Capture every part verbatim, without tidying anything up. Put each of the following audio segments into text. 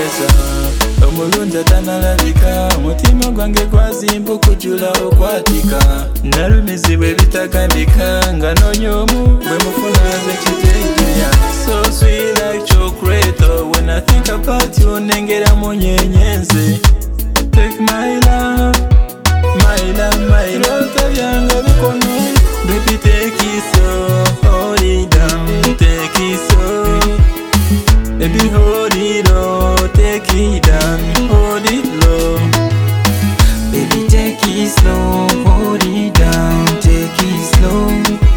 kweza omulunza tanalabika mutima gwange gwazimba okujula okwatika nalumizibwa ebitagambika nga nonyomu bwe mufunaze kitegeya so sweet like chocolate when I think about you nengera munyenyenze take my love my love my love tabyanga bikono baby take it slow hold it down take it slow baby hold it low take it down hold it low baby take it slow hold it down take it slow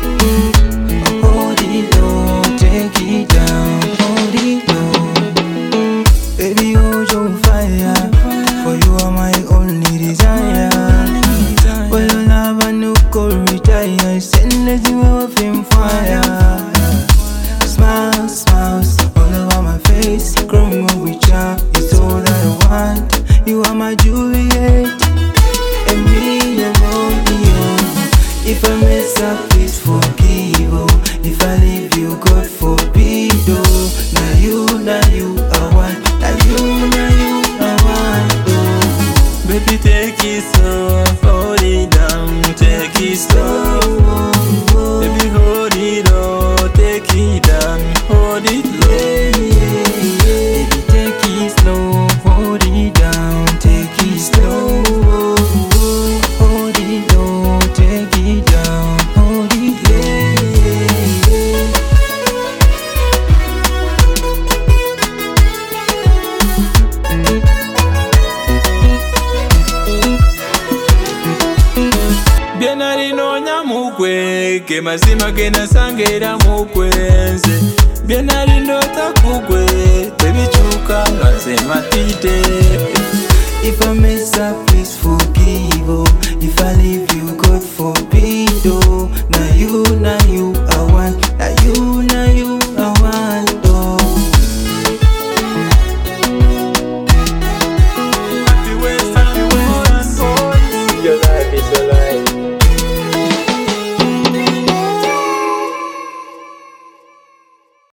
hold it low take it down hold it low baby hold your fire for you are my only desire for your love I no go retire send it you off in fire smile smiles all over my face growing up with you is all that I want you are my Juliet and me your Romeo if I mess up please forgive oh if I leave you God forbid oh now you now you I want now you now you I want oh baby take it slow hold it down take it slow baby hold it low take it down hold it low baby take it slow hold it down take it slow hold it low take it down hold it Bienari nonya mukwe ke mazima gena sangera mukwenze Bienari ndota kukwe